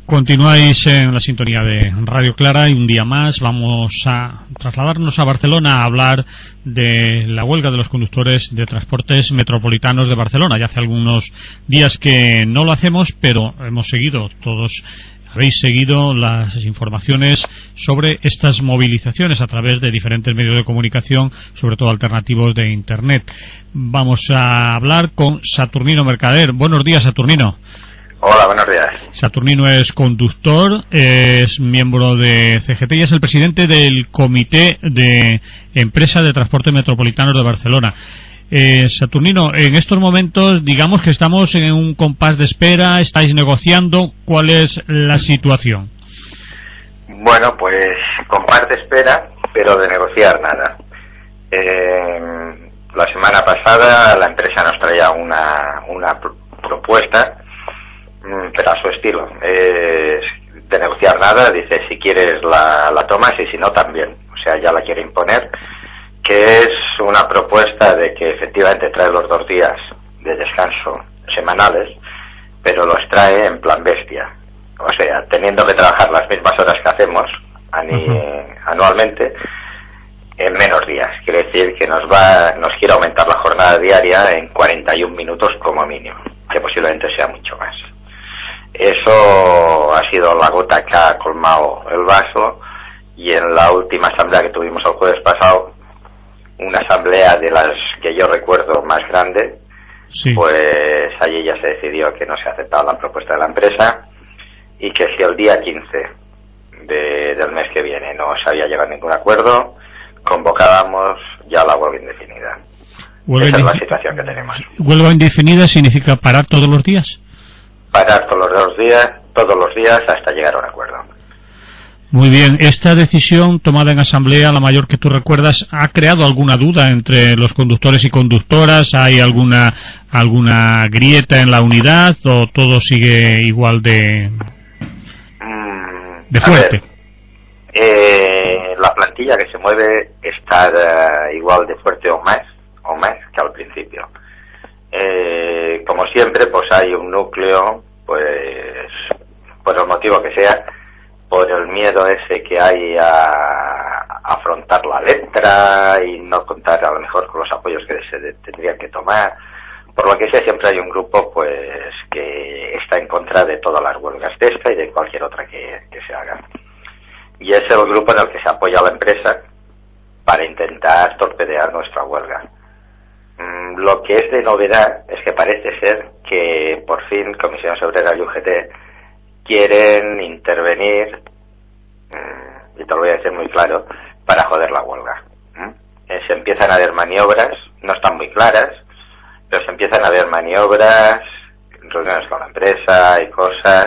Continuáis en la sintonía de Radio Clara y un día más vamos a trasladarnos a Barcelona a hablar de la huelga de los conductores de transportes metropolitanos de Barcelona. Ya hace algunos días que no lo hacemos, pero hemos seguido, todos habéis seguido las informaciones sobre estas movilizaciones a través de diferentes medios de comunicación, sobre todo alternativos de Internet. Vamos a hablar con Saturnino Mercader. Buenos días, Saturnino. Hola, buenos días. Saturnino es conductor, es miembro de CGT y es el presidente del Comité de Empresa de Transporte Metropolitanos de Barcelona. Saturnino, en estos momentos, digamos que estamos en un compás de espera, estáis negociando, ¿cuál es la situación? Bueno, pues compás de espera, pero de negociar nada. La semana pasada la empresa nos traía una propuesta, pero a su estilo, de negociar nada. Dice, si quieres la tomas y si no también, o sea, ya la quiere imponer, que es una propuesta de que efectivamente trae los 2 días de descanso semanales, pero los trae en plan bestia, o sea, teniendo que trabajar las mismas horas que hacemos anualmente en menos días. Quiere decir que nos quiere aumentar la jornada diaria en 41 minutos como mínimo, que posiblemente sea mucho más. Eso ha sido la gota que ha colmado el vaso, y en la última asamblea que tuvimos el jueves pasado, una asamblea de las que yo recuerdo más grande, sí, pues allí ya se decidió que no se aceptaba la propuesta de la empresa y que si el día 15 del mes que viene no se había llegado a ningún acuerdo, convocábamos ya la huelga indefinida. Esa es la situación que tenemos. ¿Huelga indefinida significa parar todos los días? Parar todos los días hasta llegar a un acuerdo. Muy bien. ¿Esta decisión tomada en asamblea, la mayor que tú recuerdas, ha creado alguna duda entre los conductores y conductoras? ¿Hay alguna grieta en la unidad o todo sigue igual de fuerte? La plantilla que se mueve está igual de fuerte o más que al principio. Como siempre, pues hay un núcleo, pues por el motivo que sea, por el miedo ese que hay a afrontar la letra y no contar a lo mejor con los apoyos que se tendrían que tomar. Por lo que sea, siempre hay un grupo pues que está en contra de todas las huelgas de esta y de cualquier otra que se haga. Y es el grupo en el que se apoya la empresa para intentar torpedear nuestra huelga. Lo que es de novedad es que parece ser que por fin Comisiones Obreras y UGT quieren intervenir, y te lo voy a decir muy claro, para joder la huelga. Se empiezan a ver maniobras, no están muy claras, pero se empiezan a ver maniobras, reuniones con la empresa y cosas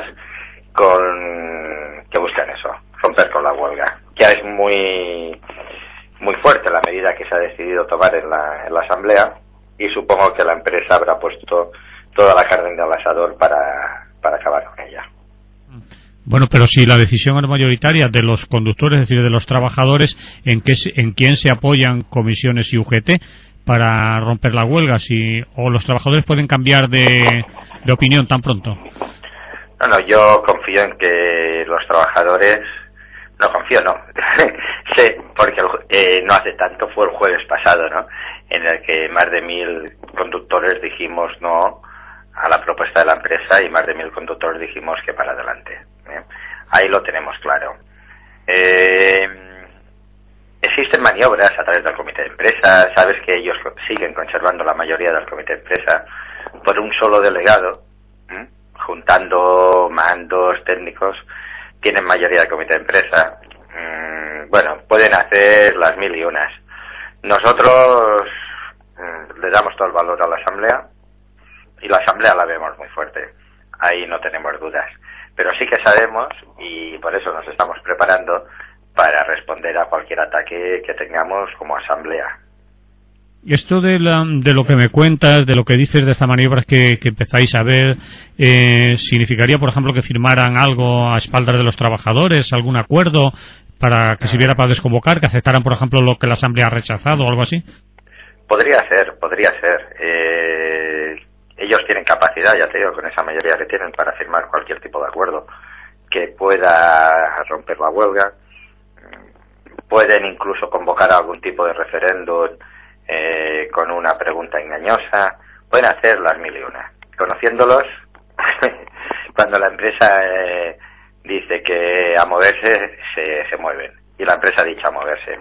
que buscan eso, romper con la huelga. Ya es muy fuerte la medida que se ha decidido tomar en la asamblea, y supongo que la empresa habrá puesto toda la carne en el asador para acabar con ella. Bueno, pero si la decisión es mayoritaria de los conductores, es decir, de los trabajadores, ¿en quién se apoyan comisiones y UGT para romper la huelga? ¿O los trabajadores pueden cambiar de opinión tan pronto? No, yo confío en que los trabajadores... No confío, no. Sí, porque no hace tanto, fue el jueves pasado, ¿no?, en el que más de 1.000 conductores dijimos no a la propuesta de la empresa y más de 1.000 conductores dijimos que para adelante. Ahí lo tenemos claro. Existen maniobras a través del comité de empresa. Sabes que ellos siguen conservando la mayoría del comité de empresa por un solo delegado, juntando mandos técnicos. Tienen mayoría del comité de empresa. Bueno, pueden hacer las 1.000 y unas. Nosotros le damos todo el valor a la asamblea, y la asamblea la vemos muy fuerte. Ahí no tenemos dudas. Pero sí que sabemos, y por eso nos estamos preparando para responder a cualquier ataque que tengamos como asamblea. Esto de lo que me cuentas, de lo que dices de estas maniobras que empezáis a ver, ¿significaría, por ejemplo, que firmaran algo a espaldas de los trabajadores, algún acuerdo para que sirviera para desconvocar, que aceptaran, por ejemplo, lo que la Asamblea ha rechazado o algo así? Podría ser. Ellos tienen capacidad, ya te digo, con esa mayoría que tienen para firmar cualquier tipo de acuerdo. que pueda romper la huelga. Pueden incluso convocar algún tipo de referéndum con una pregunta engañosa. Pueden hacer las mil y una. Conociéndolos, cuando la empresa dice que a moverse, se mueven. Y la empresa ha dicho a moverse.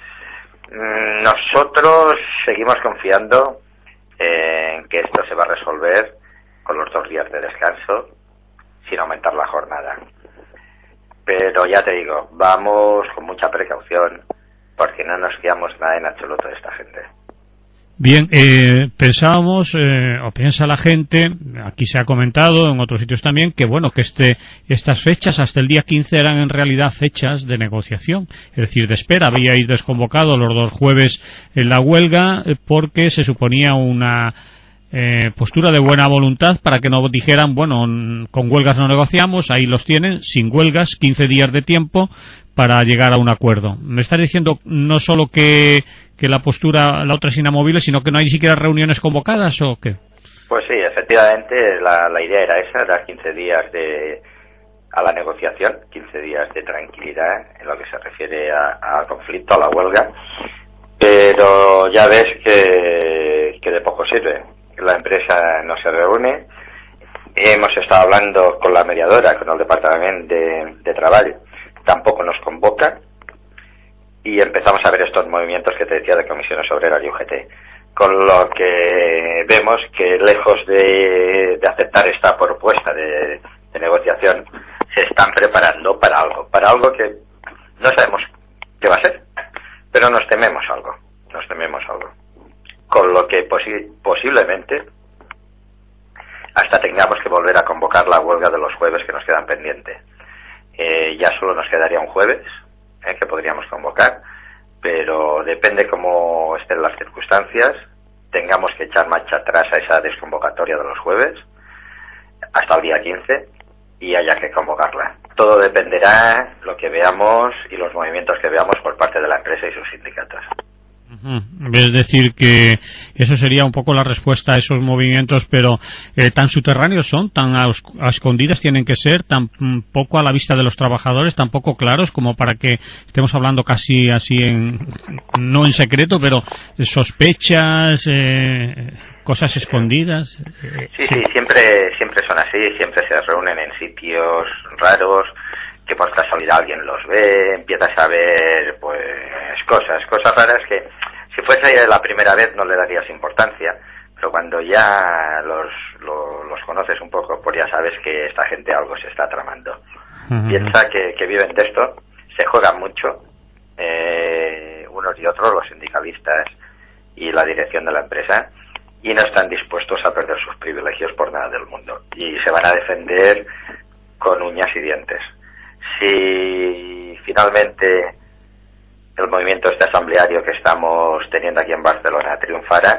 Nosotros seguimos confiando en que esto se va a resolver con los 2 días de descanso, sin aumentar la jornada. Pero ya te digo, vamos con mucha precaución, porque no nos fiamos nada en absoluto de esta gente. Bien, pensábamos, o piensa la gente, aquí se ha comentado, en otros sitios también, que bueno, que estas fechas hasta el día 15 eran en realidad fechas de negociación, es decir, de espera. Habíais desconvocado los 2 jueves en la huelga porque se suponía una postura de buena voluntad para que no dijeran, bueno, con huelgas no negociamos. Ahí los tienen, sin huelgas, 15 días de tiempo para llegar a un acuerdo. Me estás diciendo no solo que la postura, la otra es inamovible, sino que no hay ni siquiera reuniones convocadas, ¿o qué? Pues sí, efectivamente, la idea era esa, dar 15 días a la negociación, 15 días de tranquilidad en lo que se refiere al conflicto, a la huelga, pero ya ves que de poco sirve. La empresa no se reúne. Hemos estado hablando con la mediadora, con el departamento de trabajo, tampoco nos convoca, y empezamos a ver estos movimientos que te decía de comisiones obreras y UGT, con lo que vemos que lejos de aceptar esta propuesta de negociación, se están preparando para algo que no sabemos qué va a ser, pero nos tememos algo, con lo que posiblemente hasta tengamos que volver a convocar la huelga de los jueves que nos quedan pendientes. Ya solo nos quedaría un jueves que podríamos convocar, pero depende cómo estén las circunstancias, tengamos que echar marcha atrás a esa desconvocatoria de los jueves hasta el día 15 y haya que convocarla. Todo dependerá lo que veamos y los movimientos que veamos por parte de la empresa y sus sindicatos. Es decir, que eso sería un poco la respuesta a esos movimientos, pero tan subterráneos son, tan a escondidas tienen que ser, tan poco a la vista de los trabajadores, tan poco claros como para que estemos hablando casi así no en secreto, pero sospechas, cosas escondidas. Sí, siempre son así, siempre se reúnen en sitios raros, que por casualidad alguien los ve, empiezas a ver pues cosas raras que si fuese la primera vez no le darías importancia, pero cuando ya los conoces un poco, pues ya sabes que esta gente algo se está tramando. Piensa que viven de esto, se juegan mucho, unos y otros, los sindicalistas y la dirección de la empresa, y no están dispuestos a perder sus privilegios por nada del mundo, y se van a defender con uñas y dientes. Si finalmente el movimiento asambleario que estamos teniendo aquí en Barcelona triunfara,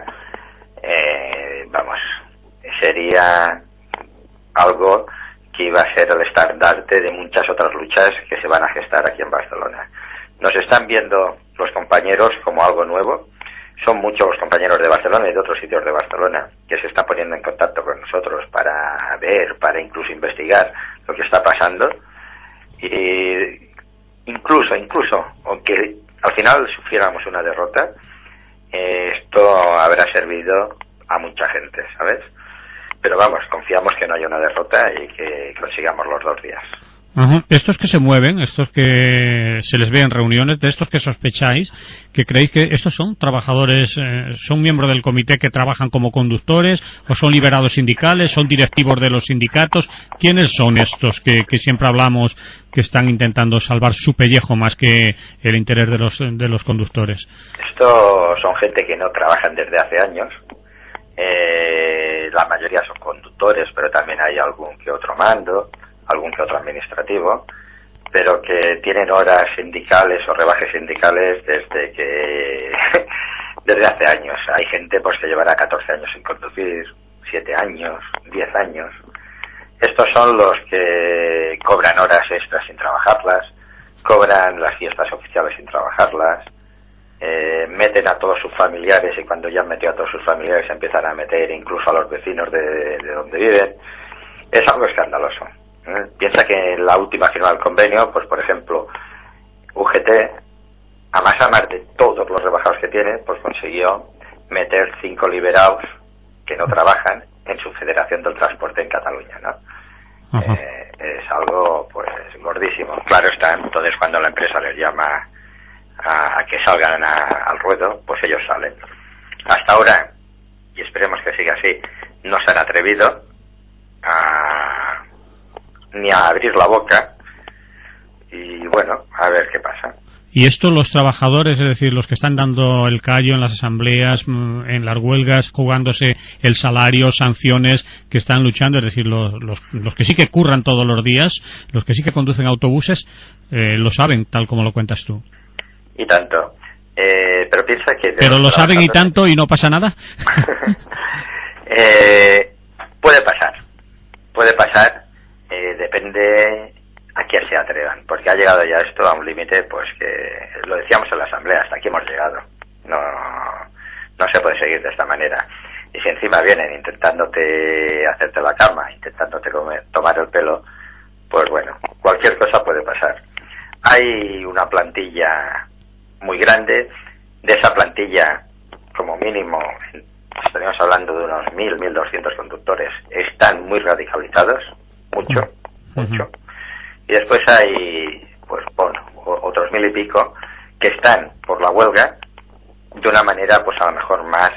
sería algo que iba a ser el estandarte de muchas otras luchas que se van a gestar aquí en Barcelona. Nos están viendo los compañeros como algo nuevo. Son muchos los compañeros de Barcelona y de otros sitios de Barcelona que se están poniendo en contacto con nosotros para ver, para incluso investigar lo que está pasando. Y incluso, aunque al final sufriéramos una derrota, esto habrá servido a mucha gente, ¿sabes? Pero vamos, confiamos que no haya una derrota y que consigamos los 2 días. Estos que se mueven, estos que se les ve en reuniones, de estos que sospecháis, que creéis que estos son trabajadores, son miembros del comité que trabajan como conductores, o son liberados sindicales, son directivos de los sindicatos. ¿Quiénes son estos que siempre hablamos que están intentando salvar su pellejo más que el interés de los conductores? Estos son gente que no trabajan desde hace años. La mayoría son conductores, pero también hay algún que otro mando, algún que otro administrativo, pero que tienen horas sindicales o rebajes sindicales desde hace años. Hay gente pues que llevará 14 años sin conducir, 7 años, 10 años. Estos son los que cobran horas extras sin trabajarlas, cobran las fiestas oficiales sin trabajarlas, meten a todos sus familiares, y cuando ya han metido a todos sus familiares empiezan a meter incluso a los vecinos de donde viven. Es algo escandaloso. Piensa que en la última firma del convenio, pues por ejemplo, UGT, a más de todos los rebajados que tiene, pues consiguió meter 5 liberados que no trabajan en su Federación del Transporte en Cataluña, ¿no? Es algo, pues, gordísimo. Claro está, entonces cuando la empresa les llama a que salgan al ruedo, pues ellos salen. Hasta ahora, y esperemos que siga así, no se han atrevido ni a abrir la boca, y bueno, a ver qué pasa. Y esto los trabajadores, es decir, los que están dando el callo en las asambleas, en las huelgas, jugándose el salario, sanciones, que están luchando, es decir, los que sí que curran todos los días, los que sí que conducen autobuses, lo saben, tal como lo cuentas tú. Y tanto. Pero piensa que... Pero lo saben y tanto y no pasa nada. Puede pasar, depende a quién se atrevan, porque ha llegado ya esto a un límite, pues que lo decíamos en la asamblea, hasta aquí hemos llegado. No se puede seguir de esta manera. Y si encima vienen intentándote hacerte la cama, intentándote tomar el pelo, pues bueno, cualquier cosa puede pasar. Hay una plantilla muy grande, de esa plantilla, como mínimo, estaríamos hablando de unos 1.200 conductores, están muy radicalizados, mucho. Y después hay, pues bueno, otros 1.000 y pico que están por la huelga de una manera, pues a lo mejor más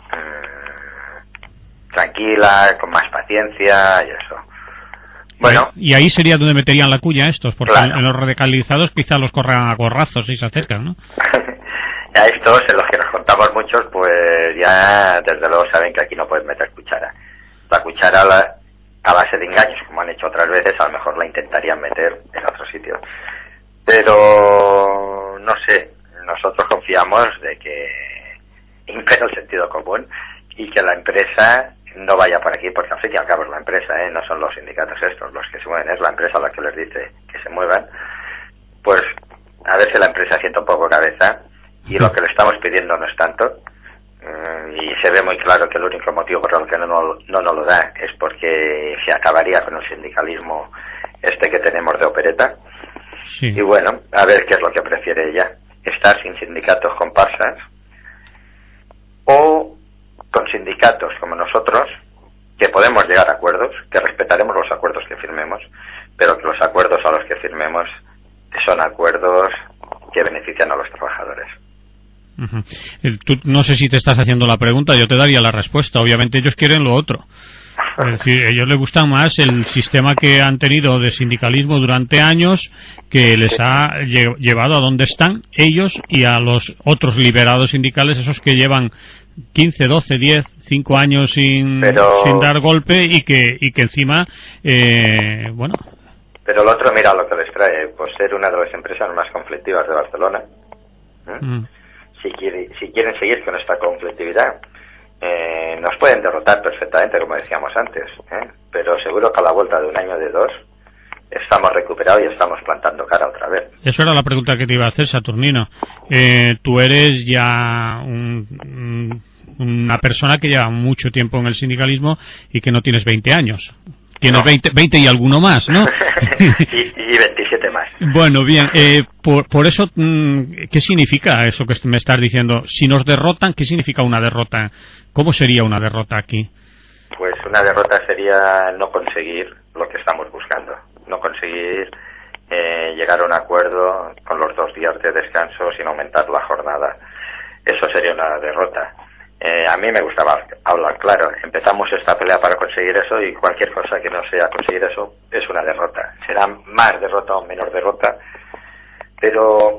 tranquila, con más paciencia y eso. Bueno. Y ahí sería donde meterían la cuña estos, porque claro. En los radicalizados quizás los corran a gorrazos y se acercan, ¿no? A estos, en los que nos contamos muchos, pues ya desde luego saben que aquí no pueden meter cuchara. La cuchara a base de engaños, como han hecho otras veces, a lo mejor la intentarían meter en otro sitio. Pero no sé, nosotros confiamos de que impera el sentido común y que la empresa no vaya por aquí, porque al fin y al cabo es la empresa, no son los sindicatos estos los que se mueven, es la empresa la que les dice que se muevan. Pues a ver si la empresa sienta un poco cabeza, y lo que le estamos pidiendo no es tanto, y se ve muy claro que el único motivo por el que no nos lo da es porque se acabaría con el sindicalismo que tenemos de opereta. Sí. Y bueno, a ver qué es lo que prefiere ella, estar sin sindicatos comparsas o con sindicatos como nosotros, que podemos llegar a acuerdos, que respetaremos los acuerdos que firmemos, pero que los acuerdos a los que firmemos son acuerdos que benefician a los trabajadores. Tú, no sé si te estás haciendo la pregunta, yo te daría la respuesta. Obviamente ellos quieren lo otro. Es decir, a ellos les gusta más el sistema que han tenido de sindicalismo durante años, que les ha llevado a donde están ellos y a los otros liberados sindicales, esos que llevan 15, 12, 10, 5 años sin dar golpe y que encima, bueno. Pero el otro, mira lo que les trae, pues ser una de las empresas más conflictivas de Barcelona. Si quieren seguir con esta conflictividad, nos pueden derrotar perfectamente, como decíamos antes, pero seguro que a la vuelta de un año, de 2, estamos recuperados y estamos plantando cara otra vez. Eso era la pregunta que te iba a hacer, Saturnino. Tú eres ya una persona que lleva mucho tiempo en el sindicalismo y que no tienes 20 años. Tienes 20 y alguno más, ¿no? y 27 más. Bueno, bien. Por eso, ¿qué significa eso que me estás diciendo? Si nos derrotan, ¿qué significa una derrota? ¿Cómo sería una derrota aquí? Pues una derrota sería no conseguir lo que estamos buscando. No conseguir llegar a un acuerdo con los 2 días de descanso sin aumentar la jornada. Eso sería una derrota. A mí me gustaba hablar claro. Empezamos esta pelea para conseguir eso, y cualquier cosa que no sea conseguir eso es una derrota. Será más derrota o menos derrota, pero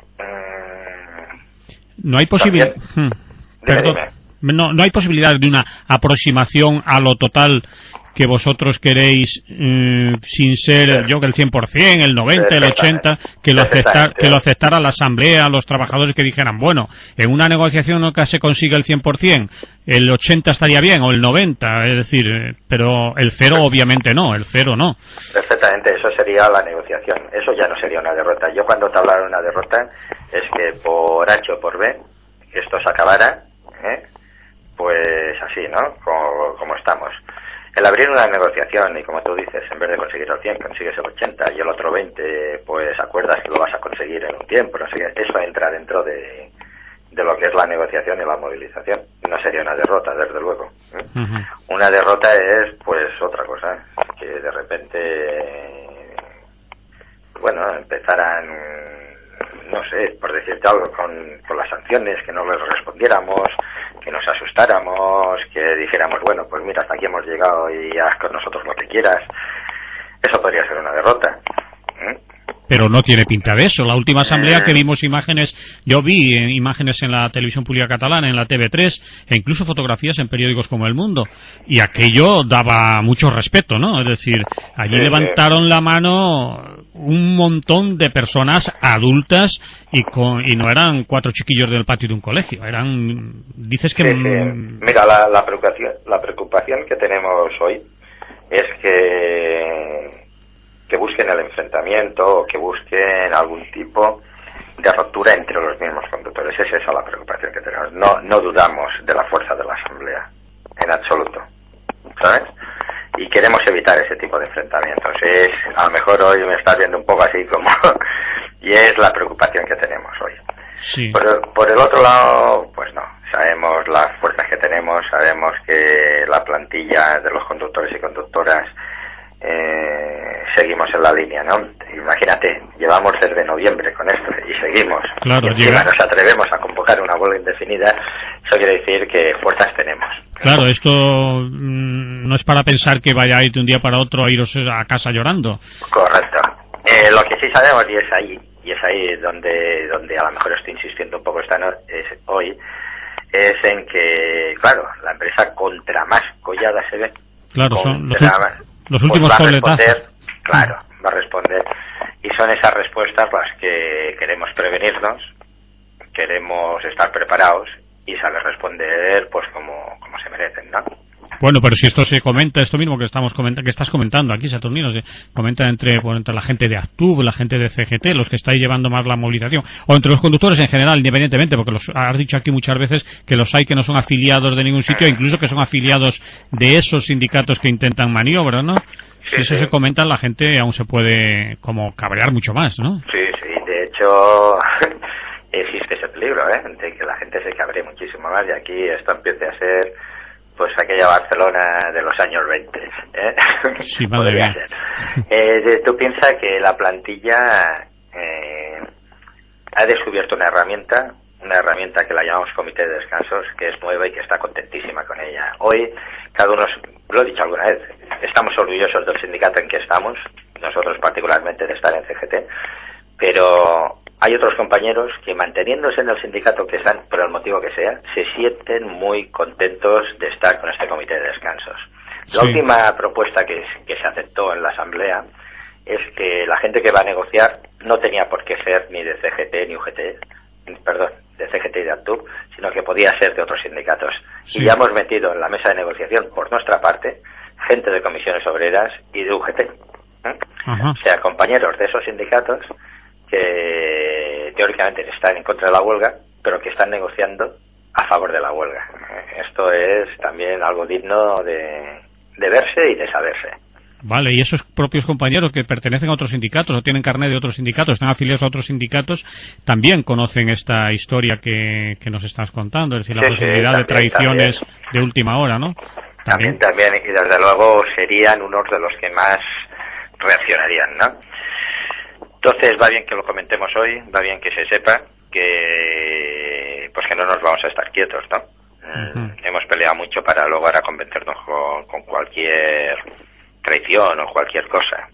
no hay posibilidad. No hay posibilidad de una aproximación a lo total que vosotros queréis, sin ser yo que el 100%, el 90%, el 80%, que lo aceptara la asamblea, los trabajadores, que dijeran, bueno, en una negociación no que se consiga el 100%, el 80% estaría bien, o el 90%, es decir, pero el 0 obviamente no, el 0 no. Perfectamente, eso sería la negociación, eso ya no sería una derrota. Yo cuando te hablo de una derrota es que por H o por B esto se acabara, pues así, ¿no? Como estamos. el abrir una negociación y, como tú dices, en vez de conseguir el 100 consigues el 80 y el otro 20 pues acuerdas que lo vas a conseguir en un tiempo, no sé qué, eso entra dentro de lo que es la negociación y la movilización. No sería una derrota, desde luego. Una derrota es pues otra cosa, que de repente bueno, empezaran, no sé, por decirte algo, con las sanciones, que no les respondiéramos, que nos asustáramos, que dijéramos, bueno, pues mira, hasta aquí hemos llegado y haz con nosotros lo que quieras. Eso podría ser una derrota. Pero no tiene pinta de eso. La última asamblea que vimos imágenes, yo vi imágenes en la televisión pública catalana, en la TV3, e incluso fotografías en periódicos como El Mundo, y aquello daba mucho respeto, ¿no? Es decir, allí levantaron la mano un montón de personas adultas y no eran 4 chiquillos del patio de un colegio, eran, dices que... Mira, la preocupación que tenemos hoy es que busquen el enfrentamiento o que busquen algún tipo de ruptura entre los mismos conductores. Es esa la preocupación que tenemos. No dudamos de la fuerza de la asamblea, en absoluto, ¿sabes? Y queremos evitar ese tipo de enfrentamientos. A lo mejor hoy me estás viendo un poco así como... y es la preocupación que tenemos hoy. Sí. Por el otro lado, pues no. Sabemos las fuerzas que tenemos, sabemos que la plantilla de los conductores y conductoras seguimos en la línea, ¿no? Imagínate, llevamos desde noviembre con esto y seguimos. Claro, y encima nos atrevemos a convocar una huelga indefinida. Eso quiere decir que fuerzas tenemos. Claro, esto no es para pensar que vaya a ir de un día para otro a iros a casa llorando. Correcto. Lo que sí sabemos, y es ahí donde a lo mejor estoy insistiendo un poco hoy, es en que, claro, la empresa contra más collada se ve. Claro, son los últimos coletazos. Claro, va a responder. Y son esas respuestas las que queremos prevenirnos, queremos estar preparados y saber responder pues como se merecen, ¿no? Bueno, pero si esto se comenta, esto mismo que estás comentando aquí, Saturnino, se comenta entre la gente de Actub, la gente de CGT, los que estáis llevando más la movilización, o entre los conductores en general, independientemente, porque has dicho aquí muchas veces que los hay que no son afiliados de ningún sitio, incluso que son afiliados de esos sindicatos que intentan maniobra, ¿no? Sí, si eso se comenta, la gente aún se puede como cabrear mucho más, ¿no? Sí, de hecho existe ese peligro, de que la gente se cabree muchísimo más y aquí esto empiece a ser pues aquella Barcelona de los años 20, Sí, madre mía. Tú piensas que la plantilla ha descubierto una herramienta que la llamamos Comité de Descansos, que es nueva y que está contentísima con ella. Hoy, cada uno, lo he dicho alguna vez, estamos orgullosos del sindicato en que estamos, nosotros particularmente de estar en CGT, pero hay otros compañeros que, manteniéndose en el sindicato que están, por el motivo que sea, se sienten muy contentos de estar con este Comité de Descansos. La última propuesta que se aceptó en la asamblea es que la gente que va a negociar no tenía por qué ser ni de CGT ni UGT, perdón, de CGT y de Actub, sino que podía ser de otros sindicatos. Y ya hemos metido en la mesa de negociación, por nuestra parte, gente de comisiones obreras y de UGT. O sea, compañeros de esos sindicatos que teóricamente están en contra de la huelga, pero que están negociando a favor de la huelga. Esto es también algo digno de verse y de saberse. Vale, y esos propios compañeros que pertenecen a otros sindicatos o tienen carnet de otros sindicatos, están afiliados a otros sindicatos, también conocen esta historia que nos estás contando, es decir, la posibilidad de traiciones de última hora, ¿no? También, y desde luego serían unos de los que más reaccionarían, ¿no? Entonces va bien que lo comentemos hoy, va bien que se sepa que pues que no nos vamos a estar quietos, ¿no? Hemos peleado mucho para luego ahora convencernos con cualquier traición o cualquier cosa.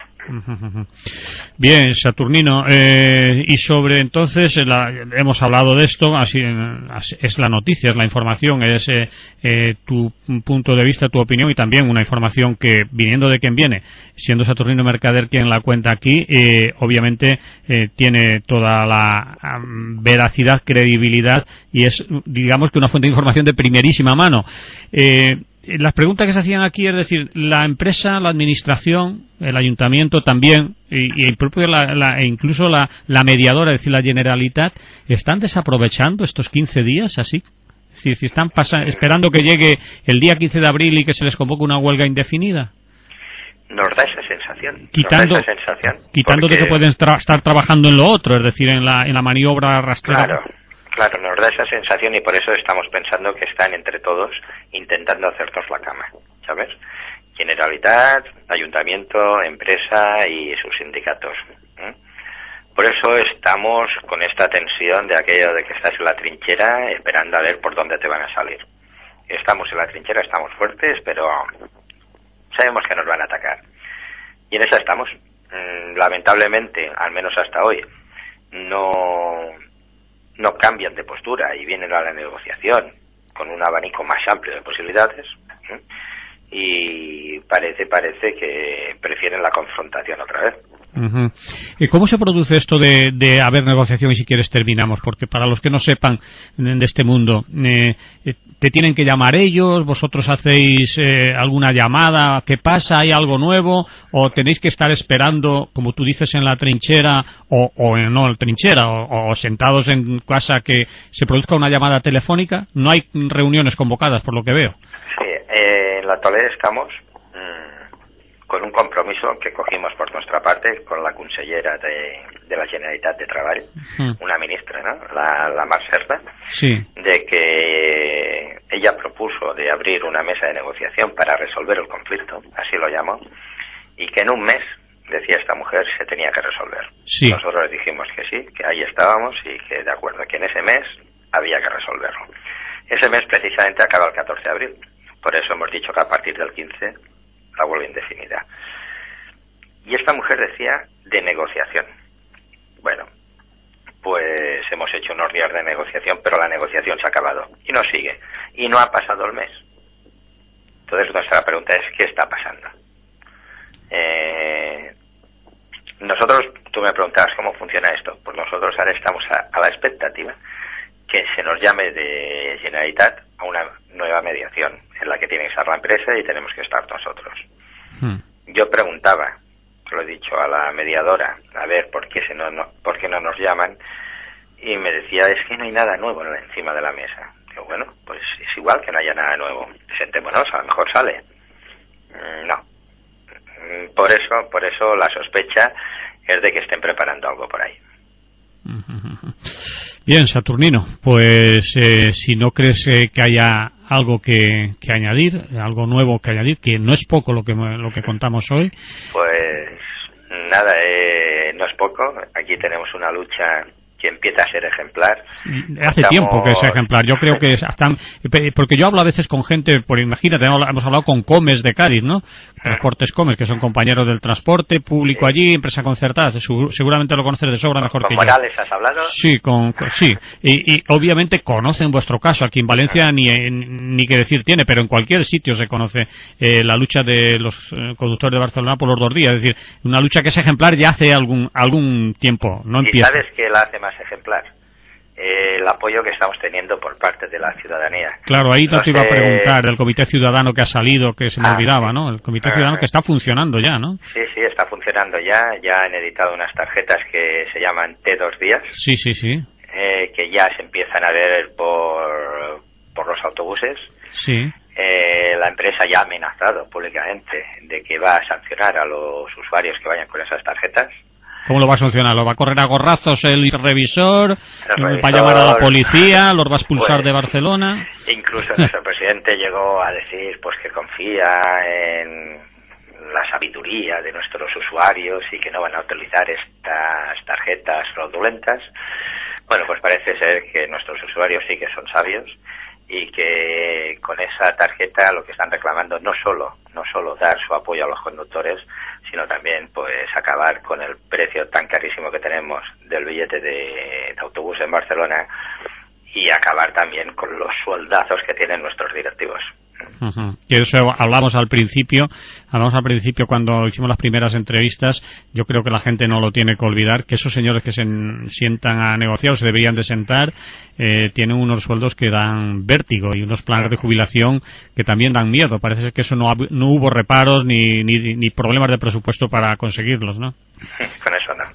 Bien, Saturnino, y sobre entonces hemos hablado de esto, así es la noticia, es la información, es tu punto de vista, tu opinión, y también una información que, viniendo de quien viene, siendo Saturnino Mercader quien la cuenta aquí, obviamente tiene toda la veracidad, credibilidad, y es, digamos, que una fuente de información de primerísima mano. Las preguntas que se hacían aquí, es decir, la empresa, la administración, el ayuntamiento también, y el propio incluso la mediadora, es decir, la Generalitat, ¿están desaprovechando estos 15 días así? Si están esperando que llegue el día 15 de abril y que se les convoque una huelga indefinida. Nos da esa sensación. Quitando porque... de que pueden estar trabajando en lo otro, es decir, en la maniobra rastrera. Claro, nos da esa sensación y por eso estamos pensando que están entre todos intentando hacernos la cama, ¿sabes? Generalitat, ayuntamiento, empresa y sus sindicatos. Por eso estamos con esta tensión de aquello de que estás en la trinchera esperando a ver por dónde te van a salir. Estamos en la trinchera, estamos fuertes, pero sabemos que nos van a atacar. Y en esa estamos. Lamentablemente, al menos hasta hoy, no cambian de postura y vienen a la negociación con un abanico más amplio de posibilidades. Y parece que prefieren la confrontación otra vez. Uh-huh. ¿Y cómo se produce esto de haber negociación? Y si quieres terminamos, porque para los que no sepan de este mundo, ¿te tienen que llamar ellos? ¿Vosotros hacéis alguna llamada? ¿Qué pasa? ¿Hay algo nuevo? ¿O tenéis que estar esperando, como tú dices, en la trinchera o no en la trinchera, o sentados en casa que se produzca una llamada telefónica? No hay reuniones convocadas, por lo que veo. Sí, en la actualidad estamos con un compromiso que cogimos por nuestra parte con la consellera de la Generalitat de Treball, una ministra, ¿no? La Mar Serra, sí, de que ella propuso de abrir una mesa de negociación para resolver el conflicto, así lo llamó, y que en un mes, decía esta mujer, se tenía que resolver. Sí. Nosotros dijimos que sí, que ahí estábamos y que de acuerdo, que en ese mes había que resolverlo. Ese mes precisamente acaba el 14 de abril, por eso hemos dicho que a partir del 15 la huelga indefinida. Y esta mujer decía de negociación. Bueno, pues hemos hecho unos días de negociación, pero la negociación se ha acabado y no sigue. Y no ha pasado el mes. Entonces nuestra pregunta es, ¿qué está pasando? Nosotros, tú me preguntabas cómo funciona esto. Pues nosotros ahora estamos a la expectativa que se nos llame de Generalitat a una nueva mediación en la que tiene que estar la empresa y tenemos que estar nosotros. Yo preguntaba, lo he dicho, a la mediadora, a ver por qué no nos llaman, y me decía, es que no hay nada nuevo encima de la mesa. Digo, bueno, pues es igual que no haya nada nuevo. Sentémonos, a lo mejor sale. No. Por eso la sospecha es de que estén preparando algo por ahí. Bien, Saturnino, pues si no crees que haya algo que añadir, algo nuevo que añadir, que no es poco lo que contamos hoy. Pues nada, no es poco. Aquí tenemos una lucha que empieza a ser ejemplar. Hace tiempo que es ejemplar. Yo creo que porque yo hablo a veces con gente, imagínate, hemos hablado con Comes de Cádiz, ¿no? Transportes Comes, que son compañeros del transporte público allí, empresa concertada. Seguramente lo conoces de sobra mejor que yo. ¿Con Morales has hablado? Sí, sí. Y obviamente conocen vuestro caso. Aquí en Valencia ni que decir tiene, pero en cualquier sitio se conoce la lucha de los conductores de Barcelona por los 2 días. Es decir, una lucha que es ejemplar ya hace algún tiempo. No empieza. ¿Y sabes qué la hace más ejemplar? El apoyo que estamos teniendo por parte de la ciudadanía. Claro, ahí te iba a preguntar del Comité Ciudadano que ha salido, que se me olvidaba, ¿no? El Comité Ciudadano que está funcionando ya, ¿no? Sí, está funcionando ya. Ya han editado unas tarjetas que se llaman T2 días. Sí. Que ya se empiezan a ver por los autobuses. Sí. La empresa ya ha amenazado públicamente de que va a sancionar a los usuarios que vayan con esas tarjetas. ¿Cómo lo va a sancionar? ¿Lo va a correr a gorrazos el revisor? ¿Va a llamar a la policía? ¿Los va a expulsar de Barcelona? Incluso nuestro presidente llegó a decir pues que confía en la sabiduría de nuestros usuarios y que no van a utilizar estas tarjetas fraudulentas. Bueno, pues parece ser que nuestros usuarios sí que son sabios y que con esa tarjeta lo que están reclamando no solo dar su apoyo a los conductores, sino también pues acabar con el precio tan carísimo que tenemos del billete de autobús en Barcelona y acabar también con los sueldazos que tienen nuestros directivos. Que eso hablamos al principio cuando hicimos las primeras entrevistas. Yo creo que la gente no lo tiene que olvidar, que esos señores que se sientan a negociar o se deberían de sentar tienen unos sueldos que dan vértigo y unos planes de jubilación que también dan miedo. Parece ser que eso no hubo reparos ni problemas de presupuesto para conseguirlos, ¿no? Con eso no.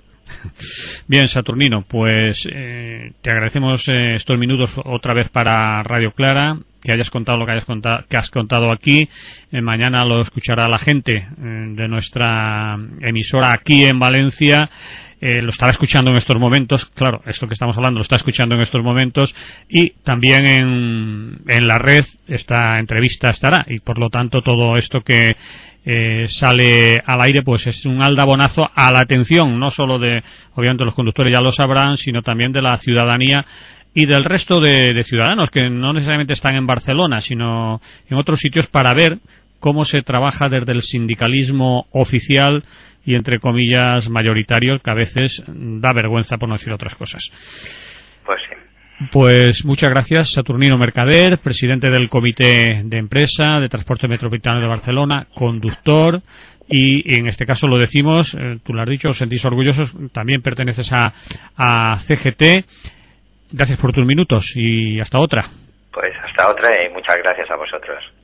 Bien, Saturnino, pues te agradecemos estos minutos otra vez para Radio Clara, que hayas contado lo que has contado aquí. Mañana lo escuchará la gente de nuestra emisora aquí en Valencia. Lo estará escuchando en estos momentos, claro, esto que estamos hablando lo está escuchando en estos momentos, y también en la red esta entrevista estará, y por lo tanto todo esto que sale al aire pues es un aldabonazo a la atención, no solo de, obviamente los conductores ya lo sabrán, sino también de la ciudadanía y del resto de ciudadanos que no necesariamente están en Barcelona, sino en otros sitios, para ver cómo se trabaja desde el sindicalismo oficial y entre comillas mayoritario, que a veces da vergüenza, por no decir otras cosas. Pues sí. Pues muchas gracias, Saturnino Mercader, presidente del Comité de Empresa de Transporte Metropolitano de Barcelona, conductor, y en este caso lo decimos, tú lo has dicho, os sentís orgullosos, también perteneces a CGT. Gracias por tus minutos y hasta otra. Pues hasta otra, y muchas gracias a vosotros.